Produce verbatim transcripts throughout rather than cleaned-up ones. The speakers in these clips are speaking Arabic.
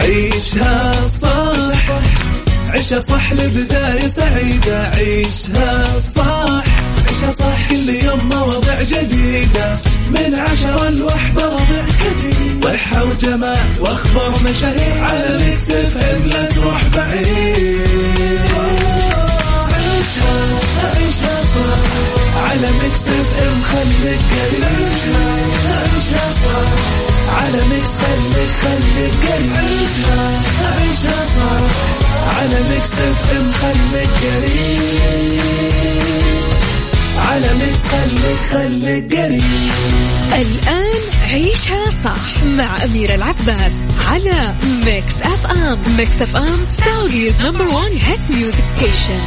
عيشها صح عيشها صح لبداية سعيدة. عيشها صح عيشها صح كل يوم مواضيع جديدة من عشرة لوحدة ربع كثير. صحة وجمال واخبار مشاهير على ميكس اف ام لا تروح بعيد. عيشها عيشها صح على ميكس اف ام خليك قريب. عيشها صح على ميكس خليك خليك قريب. عيشها عيشها صح على ميكس اف ام خليك قريب. على ميكس خليك خليك قريب. الآن عيشها صح مع أميرة العباس على ميكس اف ام. ميكس اف ام سعوديز نمبر وان هيت ميوزك ستيشن.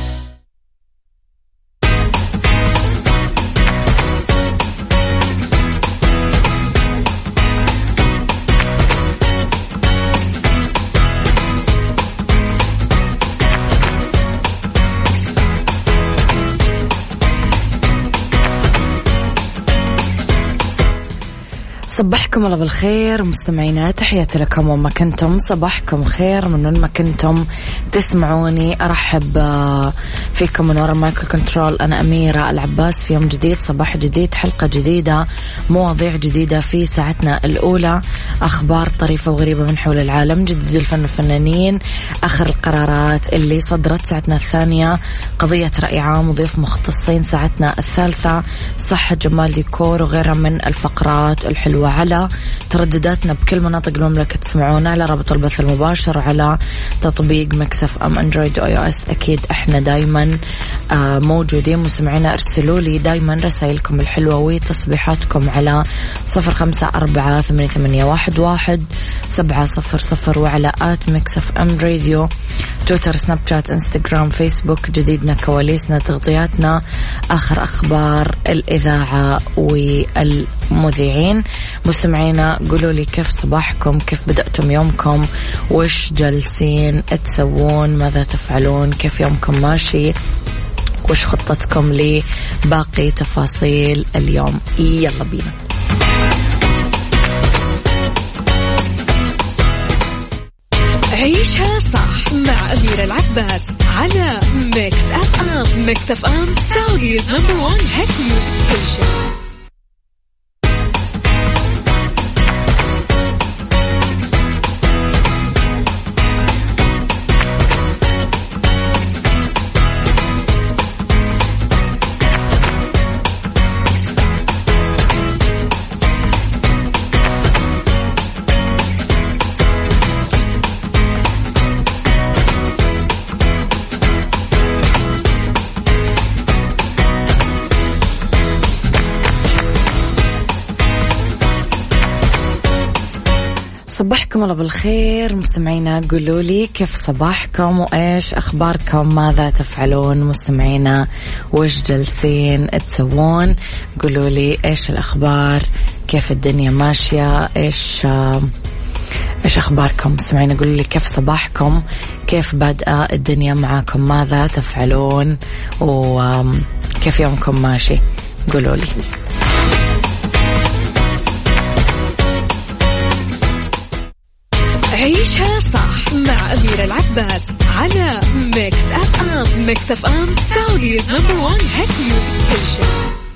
صبحكم الله بالخير مستمعينا، تحياتي لكم وما كنتم. صباحكم خير من وين ما كنتم تسمعوني. أرحب فيكم من وراء مايكرو كنترول. أنا أميرة العباس في يوم جديد، صباح جديد، حلقة جديدة، مواضيع جديدة في ساعتنا الأولى. أخبار طريفة وغريبة من حول العالم، جديد الفن والفنانين، آخر القرارات اللي صدرت. ساعتنا الثانية قضية رأي عام وضيف مختصين. ساعتنا الثالثة صحة جمال ديكور وغيرها من الفقرات الحلوة على تردداتنا بكل مناطق المملكة. تسمعونا على رابط البث المباشر على تطبيق مكسف أم أندرويد وآي أو إس. أكيد إحنا دايما موجودين. مستمعينا ارسلوا لي دايما رسائلكم الحلوة وتصبيحاتكم على صفر خمسة أربعة ثمانية ثمانية واحد واحد سبعة صفر صفر وعلى آت مكسف أم راديو، تويتر، سناب شات، انستغرام، فيسبوك. جديدنا، كواليسنا، تغطياتنا، آخر أخبار الإذاعة والمذيعين. مستمعينا قولوا لي كيف صباحكم، كيف بدأتم يومكم، وش جالسين تسوون، ماذا تفعلون، كيف يومكم ماشي، وش خطتكم لباقي تفاصيل اليوم. يلا بينا. عيشها صح مع أميرة العباس على ميكس اف ام. ميكس اف ام سعوديز نمبر وان هيت ميوزك ستيشن. صباحكم الله بالخير مستمعينا. قولوا لي كيف صباحكم وإيش أخباركم، ماذا تفعلون مستمعينا، وإيش جالسين تسوون. قولوا لي إيش الأخبار، كيف الدنيا ماشية، إيش إيش أخباركم مستمعينا. قولوا لي كيف صباحكم، كيف بدأ الدنيا معاكم، ماذا تفعلون، وكيف يومكم ماشي. قولوا لي. عيشها صح مع أميرة العباس على ميكس اف ام. ميكس اف ام سعوديز نمبر وان هيت ميوزك ستيشن.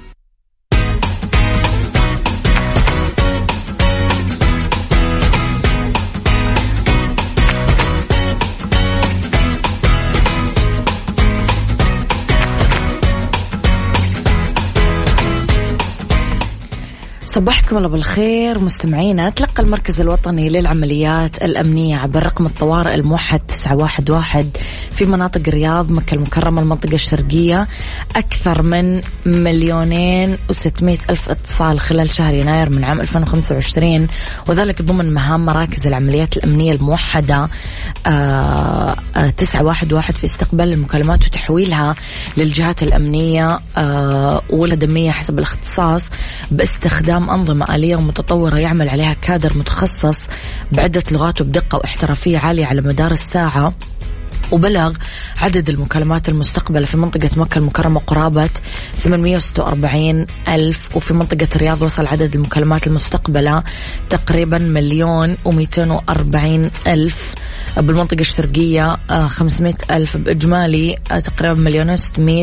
صباحكم الله بالخير مستمعينا. تلقى المركز الوطني للعمليات الأمنية عبر رقم الطوارئ الموحد تسعة واحد واحد في مناطق الرياض، مكة المكرمة، المنطقة الشرقية أكثر من مليونين وستمائة ألف اتصال خلال شهر يناير من عام ألفين وخمسة وعشرين، وذلك ضمن مهام مراكز العمليات الأمنية الموحدة آه آه تسعة واحد واحد في استقبال المكالمات وتحويلها للجهات الأمنية آه والخدمية حسب الاختصاص باستخدام أنظمة آلية ومتطورة يعمل عليها كادر متخصص بعدة لغات وبدقة واحترافية عالية على مدار الساعة. وبلغ عدد المكالمات المستقبلة في منطقة مكة المكرمة قرابة ثمانمئة وستة وأربعين ألف، وفي منطقة الرياض وصل عدد المكالمات المستقبلة تقريبا مليون ومئتين وأربعين ألف. بالمنطقة الشرقية خمسمئة ألف، بإجمالي تقريبا مليون وستمئة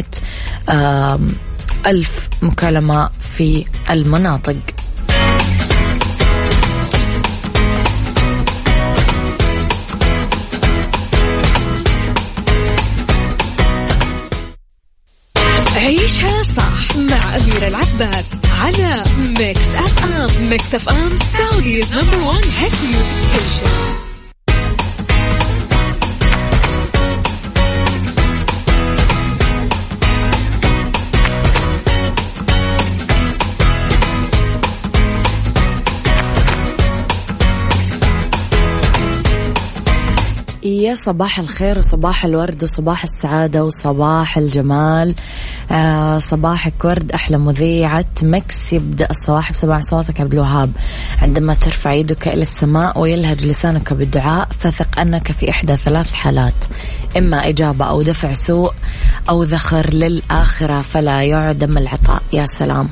ألف مكالمة في المناطق. عيشها صح مع أميرة العباس على ميكس أف أم. ميكس أف أم سعوديز نمبر وان هيت ميوزك ستيشن. يا صباح الخير وصباح الورد وصباح السعادة وصباح الجمال. آه صباحك ورد، أحلى مذيعة مكس. يبدأ الصباح بسماع صوتك عبد الوهاب. عندما ترفع يدك إلى السماء ويلهج لسانك بالدعاء فثق أنك في إحدى ثلاث حالات: إما إجابة أو دفع سوء أو ذخر للآخرة فلا يعدم العطاء. يا سلام.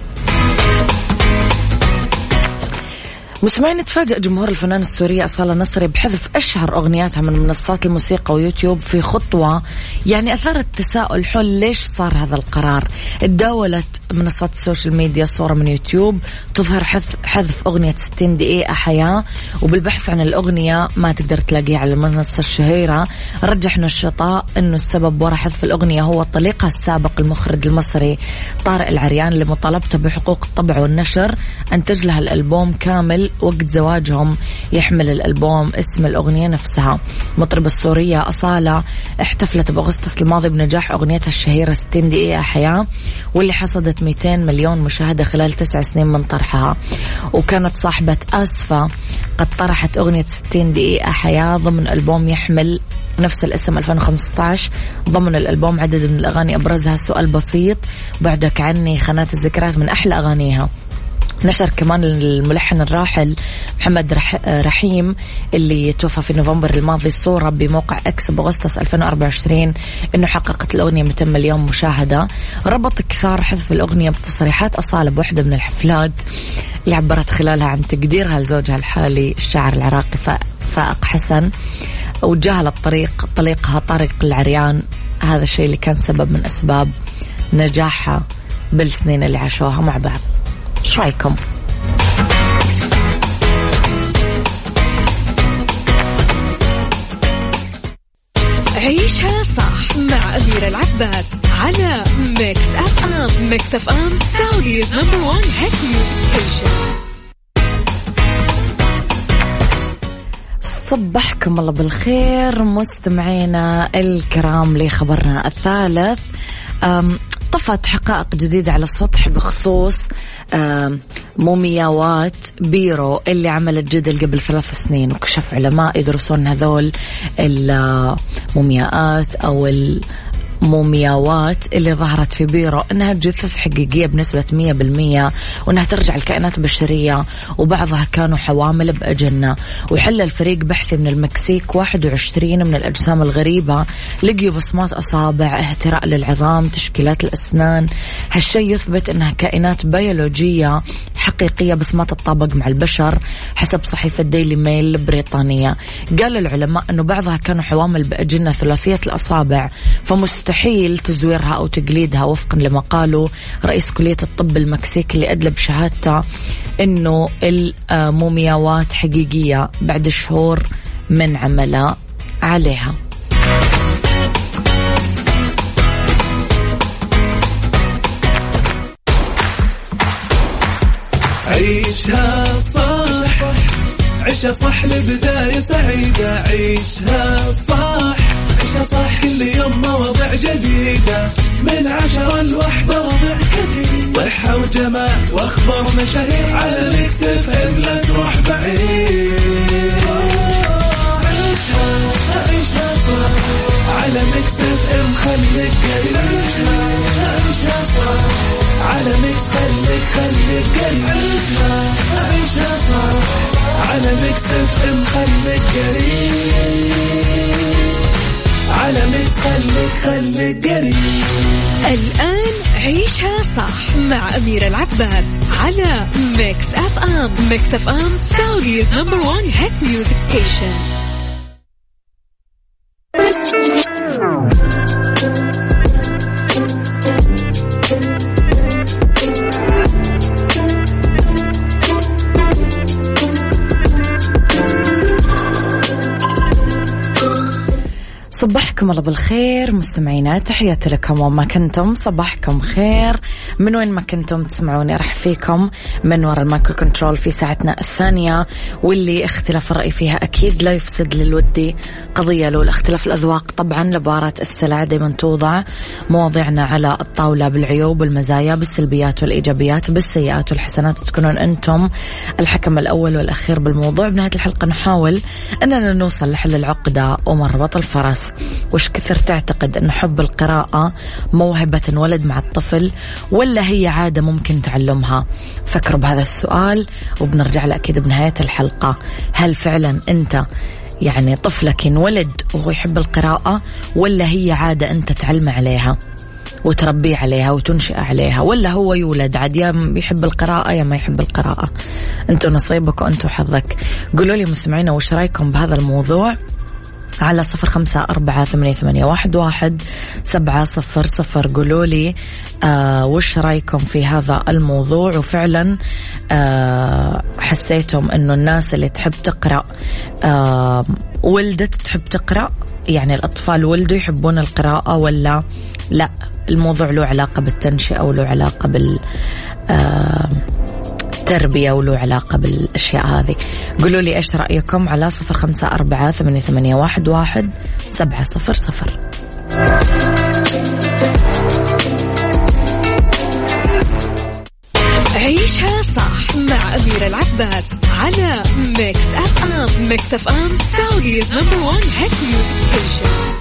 مسمعين، تفاجأ جمهور الفنان السورية أصالة نصري بحذف أشهر أغنياتها من منصات الموسيقى ويوتيوب في خطوة يعني أثارت تساؤل حول ليش صار هذا القرار. تداولت منصات السوشيال ميديا صورة من يوتيوب تظهر حذف, حذف أغنية ستين دقيقة حياة، وبالبحث عن الأغنية ما تقدر تلاقيها على المنصة الشهيرة. رجح نشطاء أنه السبب وراء حذف الأغنية هو طليقها السابق المخرج المصري طارق العريان لمطالبته بحقوق الطبع والنشر. أنتج لها الألبوم كامل وقت زواجهم يحمل الألبوم اسم الأغنية نفسها. مطربة السورية أصالة احتفلت بأغسطس الماضي بنجاح أغنيتها الشهيرة ستين دقيقة حياة، واللي حصدت مئتين مليون مشاهدة خلال تسع سنين من طرحها. وكانت صاحبة آسفة قد طرحت أغنية ستين دقيقة حياة ضمن ألبوم يحمل نفس الاسم ألفين وخمسة عشر. ضمن الألبوم عدد من الأغاني أبرزها سؤال بسيط، بعدك عني، خانات الذكريات من أحلى أغانيها. نشر كمان الملحن الراحل محمد رح رحيم اللي توفى في نوفمبر الماضي صورة بموقع اكس بأغسطس ألفين وأربعة وعشرين انه حققت الأغنية مئتين مليون مشاهدة. ربط كثار حذف الأغنية بتصريحات أصالة بوحدة من الحفلات اللي عبرت خلالها عن تقديرها لزوجها الحالي الشاعر العراقي فائق حسن، وجاهلت طريق طليقها طارق العريان. هذا الشيء اللي كان سبب من أسباب نجاحها بالسنين اللي عاشوها مع بعض. ايش رايكم؟ عيشها صح مع أميرة العباس على ميكس أف أم. ميكس أف أم سعوديز نمبر وان هيت ميوزك ستيشن. صبحكم الله بالخير مستمعينا الكرام لخبرنا الثالث. طفت حقائق جديدة على السطح بخصوص مومياوات بيرو اللي عملت جدل قبل ثلاث سنين، وكشف علماء يدرسون هذول المومياءات أو مومياوات اللي ظهرت في بيرو أنها جثث حقيقية بنسبة مية بالمية، وأنها ترجع لكائنات بشرية، وبعضها كانوا حوامل بأجنة. وحل الفريق بحثي من المكسيك واحد وعشرين من الأجسام الغريبة، لقيوا بصمات أصابع، اهتراء للعظام، تشكيلات الأسنان. هالشيء يثبت أنها كائنات بيولوجية حقيقية بس ما تتطابق مع البشر حسب صحيفة ديلي ميل البريطانية. قال العلماء أنه بعضها كانوا حوامل بأجنة ثلاثية الأصابع، فمستحيل تزويرها أو تقليدها، وفقا لما قالوا رئيس كلية الطب المكسيكي اللي أدلى بشهادته أنه المومياوات حقيقية بعد شهور من عملها عليها. عيشها صح، عيشها صح لبداية سعيدة. عيشها صح، عيشها صح كل يوم مواضيع جديدة، من عشرة لوحدة وضع كثير، صحة وجمال واخبار مشاهير، على ميكس اف ام لا تروح بعيد. عيشها عيشها صح على ميكس اف ام خليك قريب. عيشها صح على ميكس خليك خليك قريب. عيشها عيشها صح على ميكس اف ام خليك قريب. خليك خليك قريب. الآن عيشها صح مع أميرة العباس على ميكس أف أم. ميكس أف أم سعوديز نمبر وان هيت ميوزك ستيشن. صبحكم الله بالخير مستمعينا، تحياتي لكم وما كنتم. صباحكم خير من وين ما كنتم تسمعوني. أرح فيكم من وراء المايكرو كنترول في ساعتنا الثانية، واللي اختلاف الرأي فيها أكيد لا يفسد للودي قضية. لو الاختلاف الأذواق طبعا لبارة السلع دايما توضع مواضيعنا على الطاولة بالعيوب والمزايا، بالسلبيات والإيجابيات، بالسيئات والحسنات، تكونون أنتم الحكم الأول والأخير بالموضوع. بنهاية الحلقة نحاول أننا نوصل لحل العقدة ومربط الفرس. وش كثر تعتقد أن حب القراءة موهبة ولد مع الطفل ولا هي عادة ممكن تعلمها؟ فكروا بهذا السؤال وبنرجع له أكيد بنهاية الحلقة. هل فعلا أنت يعني طفلك ينولد وهو يحب القراءة، ولا هي عادة أنت تعلم عليها وتربيه عليها وتنشئ عليها، ولا هو يولد عاد يا يحب القراءة يا ما يحب القراءة؟ أنتوا نصيبك وأنتوا حظك. قولوا لي مستمعينا وش رأيكم بهذا الموضوع على صفر خمسة أربعة ثمانية ثمانية واحد واحد سبعة صفر صفر. قولوا لي آه وش رأيكم في هذا الموضوع، وفعلا آه حسيتم أنه الناس اللي تحب تقرأ آه ولدت تحب تقرأ، يعني الأطفال ولدوا يحبون القراءة، ولا لا الموضوع له علاقة بالتنشئة وله علاقة بال آه تربية وله علاقة بالأشياء هذه؟ قولوا لي إيش رأيكم على صفر خمسة أربعة ثمانية ثمانية واحد واحد سبعة صفر صفر. عيشها صح مع أميرة العباس على ميكس أف أم. ميكس أف أم سعوديز نمبر وان هيت ميوزك ستيشن.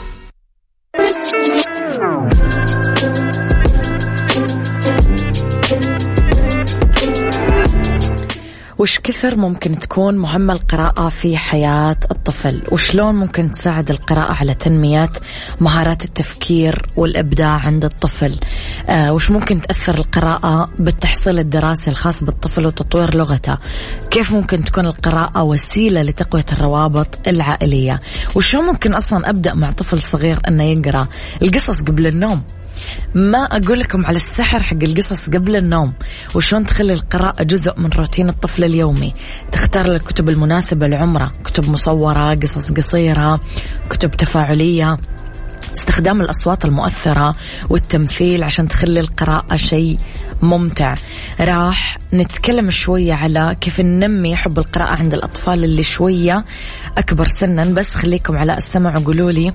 وش كثر ممكن تكون مهمة القراءة في حياة الطفل، وشلون ممكن تساعد القراءة على تنمية مهارات التفكير والإبداع عند الطفل؟ آه وش ممكن تأثر القراءة بالتحصيل الدراسي الخاص بالطفل وتطوير لغته؟ كيف ممكن تكون القراءة وسيلة لتقوية الروابط العائلية؟ وشلون ممكن أصلا أبدأ مع طفل صغير أنه يقرأ القصص قبل النوم؟ ما أقول لكم على السحر حق القصص قبل النوم، وشون تخلي القراءة جزء من روتين الطفل اليومي. تختار الكتب المناسبة لعمره، كتب مصورة، قصص قصيرة، كتب تفاعلية، استخدام الأصوات المؤثرة والتمثيل عشان تخلي القراءة شيء ممتع. راح نتكلم شوية على كيف ننمي حب القراءة عند الأطفال اللي شوية أكبر سنا، بس خليكم على السمع وقولوا لي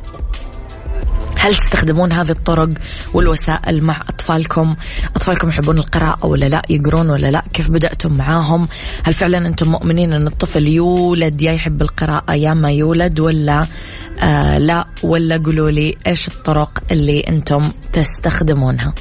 هل تستخدمون هذه الطرق والوسائل مع أطفالكم؟ أطفالكم يحبون القراءة ولا لا؟ يقرون ولا لا؟ كيف بدأتم معاهم؟ هل فعلا أنتم مؤمنين أن الطفل يولد يا يحب القراءة يا ما يولد، ولا آه لا؟ ولا قولوا لي إيش الطرق اللي أنتم تستخدمونها؟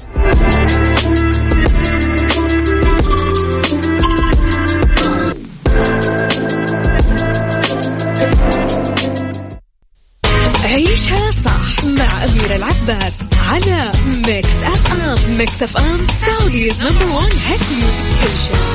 عيشها صح مع أميرة العباس على ميكس أف أم. ميكس أف أم سعوديز نمبر وان هيت ميوزك ستيشن.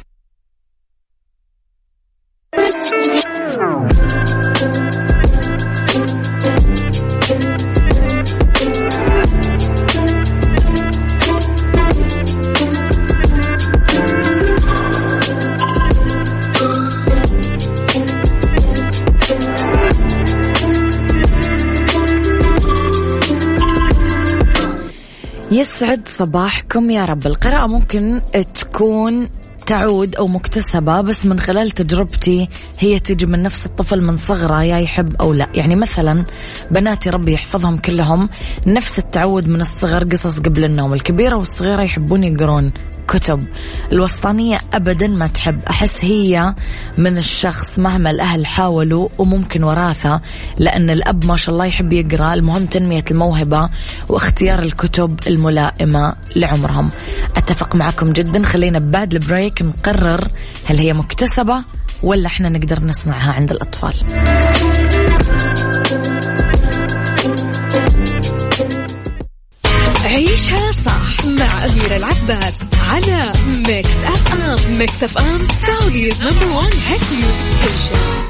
يسعد صباحكم يا رب. القراءة ممكن تكون تعود أو مكتسبة، بس من خلال تجربتي هي تيجي من نفس الطفل من صغره يا يحب أو لا. يعني مثلا بناتي ربي يحفظهم كلهم نفس التعود من الصغر، قصص قبل النوم. الكبيرة والصغيرة يحبون يقرون كتب. الوسطانية أبدا ما تحب. أحس هي من الشخص مهما الأهل حاولوا، وممكن وراثة، لأن الأب ما شاء الله يحب يقرأ. المهم تنمية الموهبة واختيار الكتب الملائمة لعمرهم. أتفق معكم جدا. خلينا بعد البريك نقرر هل هي مكتسبة ولا احنا نقدر نصنعها عند الأطفال. عيشها صح مع أميرة العباس على ميكس أف أم. ميكس أف أم سعوديز نمبر وان هيت ميوزك ستيشن.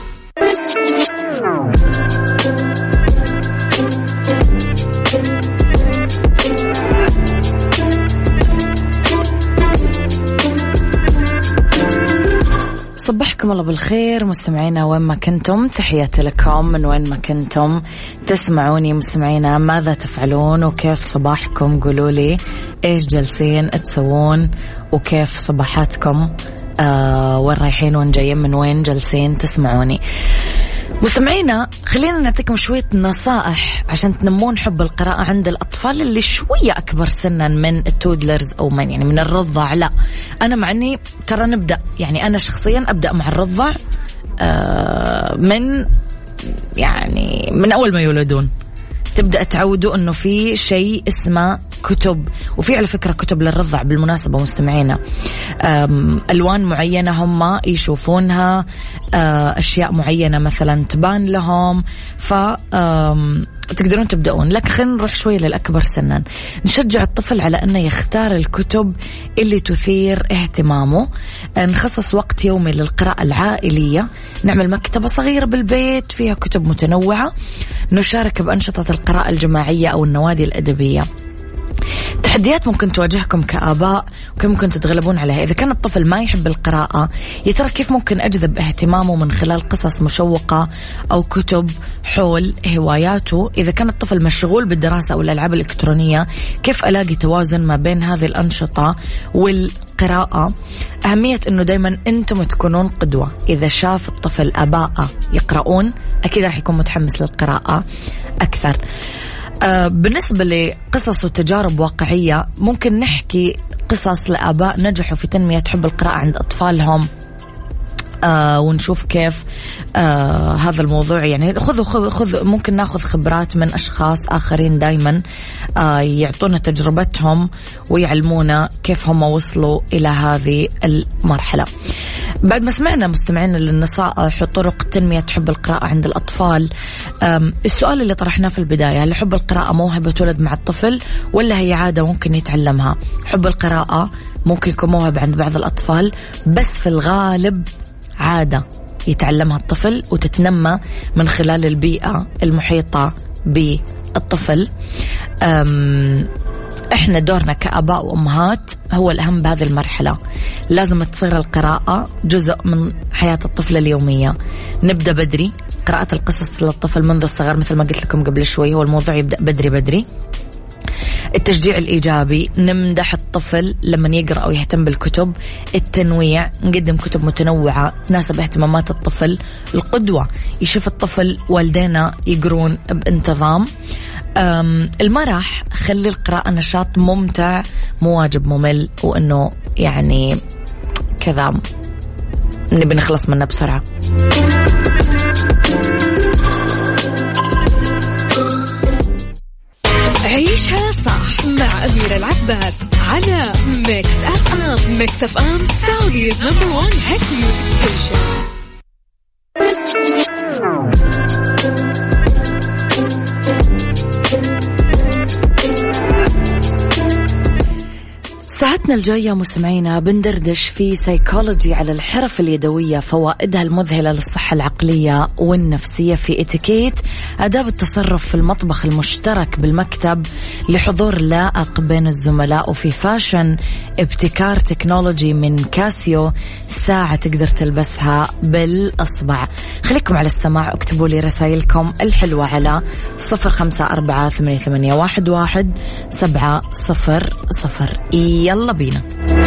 صبحكم الله بالخير مستمعينا وين ما كنتم، تحياتي لكم من وين ما كنتم تسمعوني. مستمعينا ماذا تفعلون وكيف صباحكم؟ قولوا لي ايش جالسين تسوون وكيف صباحاتكم، آه وين رايحين وين جايين من وين جالسين تسمعوني. مستمعينا خلينا نعطيكم شوية نصائح عشان تنمون حب القراءة عند الأطفال اللي شوية أكبر سنا من التودلرز أو من يعني من الرضع. لا أنا معني ترى نبدأ يعني أنا شخصيا أبدأ مع الرضع آه من يعني من أول ما يولدون، تبدأ تعودوا أنه في شيء اسمه كتب، وفي على فكرة كتب للرضع بالمناسبة مستمعينا، ألوان معينة هم يشوفونها، أشياء معينة مثلا تبان لهم، فتقدرون تبدأون. لكن خلينا نروح شوية للأكبر سنا، نشجع الطفل على أنه يختار الكتب اللي تثير اهتمامه، نخصص وقت يومي للقراءة العائلية، نعمل مكتبة صغيرة بالبيت فيها كتب متنوعة، نشارك بأنشطة القراءة الجماعية أو النوادي الأدبية. تحديات ممكن تواجهكم كآباء وكيف ممكن تتغلبون عليها. إذا كان الطفل ما يحب القراءة، يا ترى كيف ممكن أجذب اهتمامه من خلال قصص مشوقة أو كتب حول هواياته؟ إذا كان الطفل مشغول بالدراسة أو الألعاب الإلكترونية، كيف ألاقي توازن ما بين هذه الأنشطة والقراءة؟ أهمية أنه دايما أنتم تكونون قدوة. إذا شاف الطفل آباء يقرؤون أكيد راح يكون متحمس للقراءة أكثر. آه بالنسبة لقصص وتجارب واقعية، ممكن نحكي قصص لآباء نجحوا في تنمية حب القراءة عند أطفالهم، آه ونشوف كيف آه هذا الموضوع يعني خذوا خذ, خذ ممكن ناخذ خبرات من أشخاص آخرين دايما آه يعطونا تجربتهم ويعلمونا كيف هم وصلوا إلى هذه المرحلة. بعد ما سمعنا مستمعين للنصائح وطرق تنمية حب القراءة عند الأطفال، السؤال اللي طرحناه في البداية، هل حب القراءة موهبة تولد مع الطفل ولا هي عادة ممكن يتعلمها؟ حب القراءة ممكن يكون موهبة عند بعض الأطفال، بس في الغالب عادة يتعلمها الطفل وتتنمى من خلال البيئة المحيطة بالطفل. احنا دورنا كآباء وأمهات هو الأهم بهذه المرحلة، لازم تصير القراءة جزء من حياة الطفل اليومية. نبدأ بدري قراءة القصص للطفل منذ الصغر، مثل ما قلت لكم قبل شوي، هو الموضوع يبدأ بدري بدري. التشجيع الإيجابي، نمدح الطفل لما يقرأ أو يهتم بالكتب. التنويع، نقدم كتب متنوعة تناسب اهتمامات الطفل. القدوة، يشوف الطفل والدينا يقرون بانتظام. المرح، خلي القراءة نشاط ممتع مو واجب ممل، وأنه يعني كذا نبي نخلص منه بسرعة. عيشها صح مع أميرة العباس على ميكس أف أم. ميكس أف أم سعوديز نمبر وان هيت ميوزك ستيشن. ساعتنا الجاية مستمعينا بندردش في سيكولوجي على الحرف اليدوية، فوائدها المذهلة للصحة العقلية والنفسية، في اتيكيت آداب التصرف في المطبخ المشترك بالمكتب لحضور لائق بين الزملاء، وفي فاشن ابتكار تكنولوجي من كاسيو، ساعة تقدر تلبسها بالأصبع. خليكم على السماع، اكتبوا لي رسائلكم الحلوة على صفر خمسة أربعة ثمانية ثمانية واحد واحد سبعة صفر صفر. يلا بينا.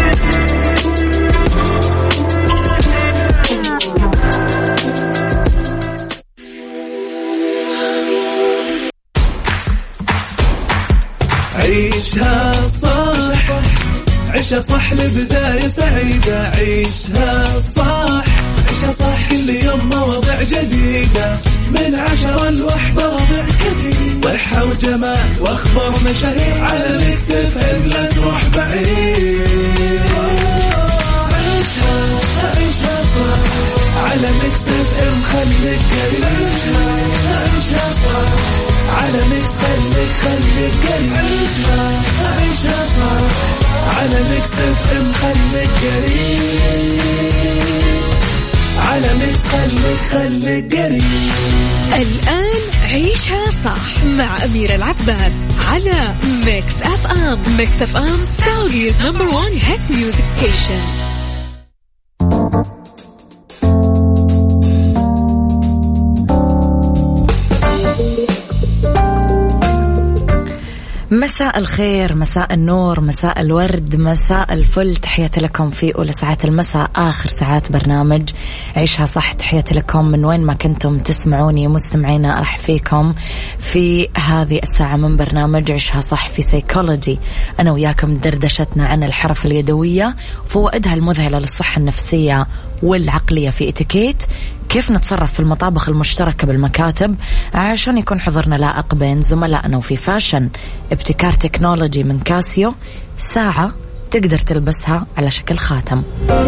عيشها صح، عيشها صح لبداية سعيدة. عيشها صح، عيشها صح كل يوم مواضيع جديدة، من عشرة لوحدة وضع كثير، صحة وجمال واخبار مشاهير، على ميكس اف ام لا تروح بعيد. عيشها عيشها صح على ميكس اف ام، خليك قريب. عيشها عيشها صح على ميكس خليك على ميكس خليك خليك قريب. الآن عيشها صح مع أميرة العباس على ميكس أف أم. ميكس أف أم سعوديز نمبر وان هيت ميوزك ستيشن. مساء الخير، مساء النور، مساء الورد، مساء الفل. تحياتي لكم في أولى ساعات المساء، آخر ساعات برنامج عيشها صح. تحياتي لكم من وين ما كنتم تسمعوني مستمعينا. أرحب فيكم في هذه الساعة من برنامج عيشها صح في سيكولوجي. أنا وياكم دردشتنا عن الحرف اليدوية وفوائدها المذهلة للصحة النفسية والعقلية في إتيكيت، كيف نتصرف في المطابخ المشتركة بالمكاتب عشان يكون حضورنا لائق بين زملائنا، وفي فاشن ابتكار تكنولوجي من كاسيو، ساعة تقدر تلبسها على شكل خاتم.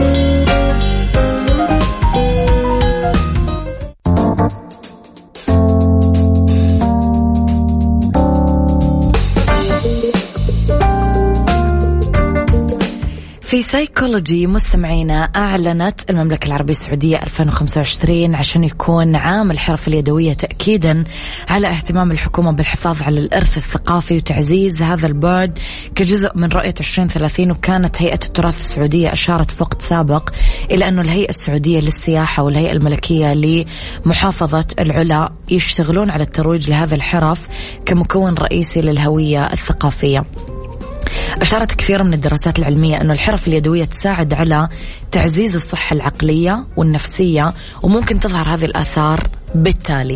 في سايكولوجي مستمعينا، أعلنت المملكة العربية السعودية ألفين وخمسة وعشرين عشان يكون عام الحرف اليدوية، تأكيدا على اهتمام الحكومة بالحفاظ على الإرث الثقافي وتعزيز هذا البعد كجزء من رؤية عشرين ثلاثين. وكانت هيئة التراث السعودية أشارت في وقت سابق إلى أنه الهيئة السعودية للسياحة والهيئة الملكية لمحافظة العلا يشتغلون على الترويج لهذا الحرف كمكون رئيسي للهوية الثقافية. أشارت كثير من الدراسات العلمية أنه الحرف اليدوية تساعد على تعزيز الصحة العقلية والنفسية، وممكن تظهر هذه الآثار بالتالي.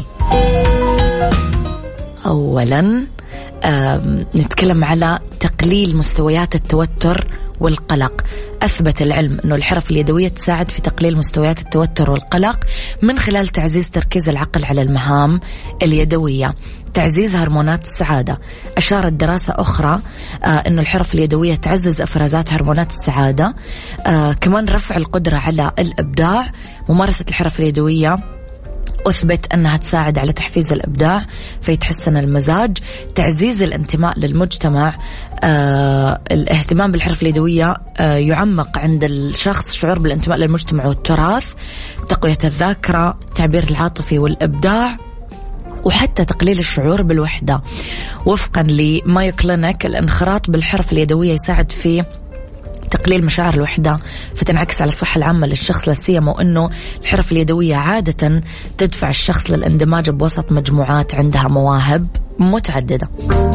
أولا نتكلم على تقليل مستويات التوتر والقلق. أثبت العلم أنه الحرف اليدوية تساعد في تقليل مستويات التوتر والقلق من خلال تعزيز تركيز العقل على المهام اليدوية، تعزيز هرمونات السعادة. أشارت دراسة أخرى آه أنه الحرف اليدوية تعزز أفرازات هرمونات السعادة، آه كمان رفع القدرة على الإبداع. ممارسة الحرف اليدوية أثبت أنها تساعد على تحفيز الإبداع فيتحسن المزاج، تعزيز الانتماء للمجتمع. آه الاهتمام بالحرف اليدوية آه يعمق عند الشخص شعور بالانتماء للمجتمع والتراث، تقوية الذاكرة، التعبير العاطفي والإبداع، وحتى تقليل الشعور بالوحدة. وفقا لمايو كلينيك، الانخراط بالحرف اليدوية يساعد في تقليل مشاعر الوحدة، فتنعكس على الصحة العامة للشخص، لا سيما وأنه الحرف اليدوية عادة تدفع الشخص للاندماج بوسط مجموعات عندها مواهب متعددة.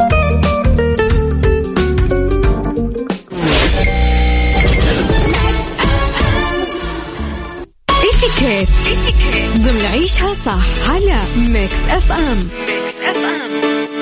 اتيكيت ضمن عيشها صح على ميكس أف أم. ميكس أف أم.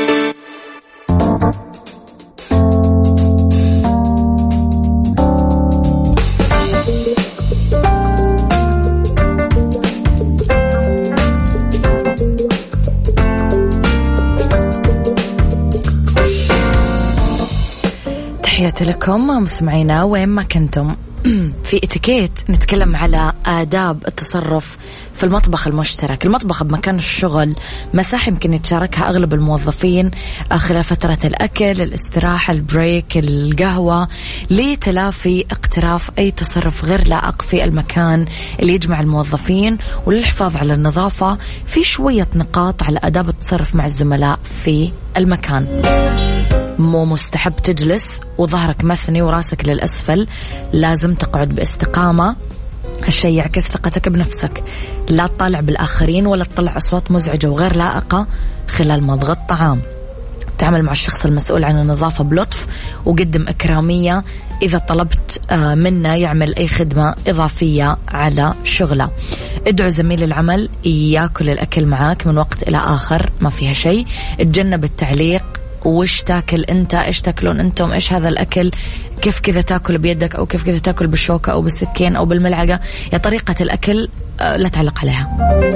تحياتي لكم مستمعينا وين ما كنتم. في اتيكيت نتكلم على آداب التصرف في المطبخ المشترك. المطبخ بمكان الشغل مساحة يمكن يتشاركها أغلب الموظفين خلال فترة الأكل، الاستراحة، البريك، القهوة، لتلافي اقتراف أي تصرف غير لائق في المكان اللي يجمع الموظفين وللحفاظ على النظافة. في شوية نقاط على آداب التصرف مع الزملاء في المكان. مو مستحب تجلس وظهرك مثني وراسك للأسفل، لازم تقعد باستقامة. الشيء يعكس ثقتك بنفسك. لا تطالع بالآخرين ولا تطلع أصوات مزعجة وغير لائقة خلال مضغ الطعام. تعامل مع الشخص المسؤول عن النظافة بلطف وقدم إكرامية إذا طلبت منه يعمل أي خدمة إضافية على شغله. ادعو زميل العمل يأكل الأكل معاك من وقت إلى آخر، ما فيها شيء. اتجنب التعليق، وش تاكل انت، ايش تاكلون انتم، ايش هذا الاكل، كيف كذا تاكل بيدك او كيف كذا تاكل بالشوكة او بالسكين او بالملعقة. يا طريقة الاكل لا تعلق عليها.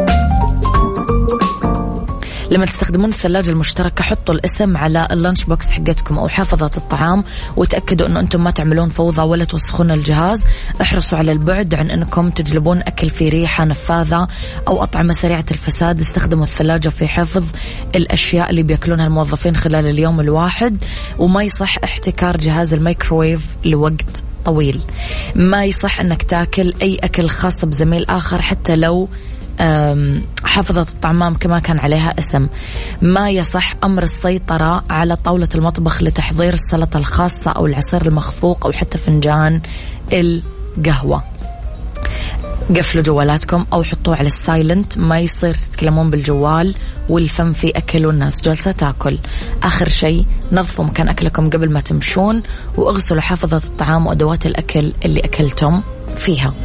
لما تستخدمون الثلاجة المشتركة حطوا الاسم على اللانش بوكس حقتكم أو حافظة الطعام، وتأكدوا أنه أنتم ما تعملون فوضى ولا توسخون الجهاز. احرصوا على البعد عن أنكم تجلبون أكل في ريحة نفاذة أو أطعمة سريعة الفساد. استخدموا الثلاجة في حفظ الأشياء اللي بيأكلونها الموظفين خلال اليوم الواحد، وما يصح احتكار جهاز الميكروويف لوقت طويل. ما يصح أنك تاكل أي أكل خاص بزميل آخر حتى لو حافظة الطعام كما كان عليها اسم. ما يصح أمر السيطرة على طاولة المطبخ لتحضير السلطة الخاصة أو العصير المخفوق أو حتى فنجان القهوة. قفلوا جوالاتكم أو حطوه على السايلنت. ما يصير تتكلمون بالجوال والفم في أكل والناس جالسة تاكل. آخر شيء نظفوا مكان أكلكم قبل ما تمشون، واغسلوا حافظة الطعام وأدوات الأكل اللي أكلتم فيها.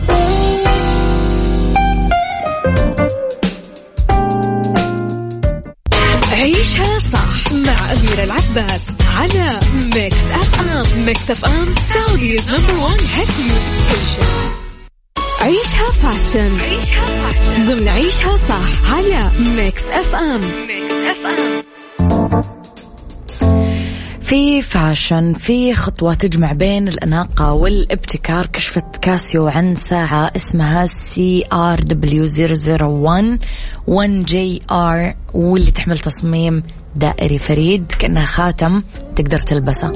عيشها صح مع أميرة العباس على ميكس أف أم. ميكس أف أم سعوديز نمبر وان هيت ميوزك ستيشن. عيشها فاشن ضمن عيشها صح على ميكس أف أم. ميكس أف أم. في فاشن، في خطوة تجمع بين الأناقة والابتكار. كشفت كاسيو عن ساعة اسمها سي آر دبليو صفر صفر واحد واحد جي آر، واللي تحمل تصميم دائري فريد كأنها خاتم تقدر تلبسه.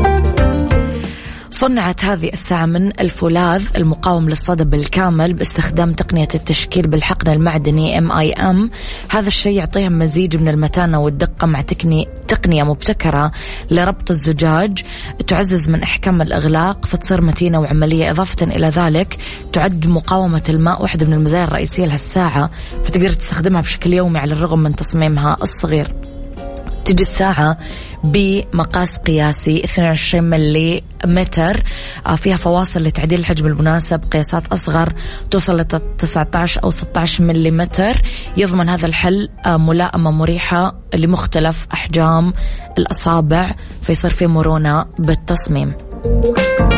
صنعت هذه الساعة من الفولاذ المقاوم للصدى بالكامل باستخدام تقنية التشكيل بالحقن المعدني إم آي إم. هذا الشيء يعطيها مزيج من المتانة والدقة مع تقنية تقنية مبتكرة لربط الزجاج تعزز من إحكام الإغلاق فتصير متينة وعملية. إضافة إلى ذلك تعد مقاومة الماء واحدة من المزايا الرئيسية لهالساعة، فتقدر تستخدمها بشكل يومي على الرغم من تصميمها الصغير. تجي الساعة بمقاس قياسي اثنين وعشرين ملي متر، فيها فواصل لتعديل الحجم المناسب، قياسات أصغر توصل ل تسعة عشر أو ستة عشر ملي متر. يضمن هذا الحل ملائمة مريحة لمختلف أحجام الأصابع، فيصير فيه مرونة بالتصميم.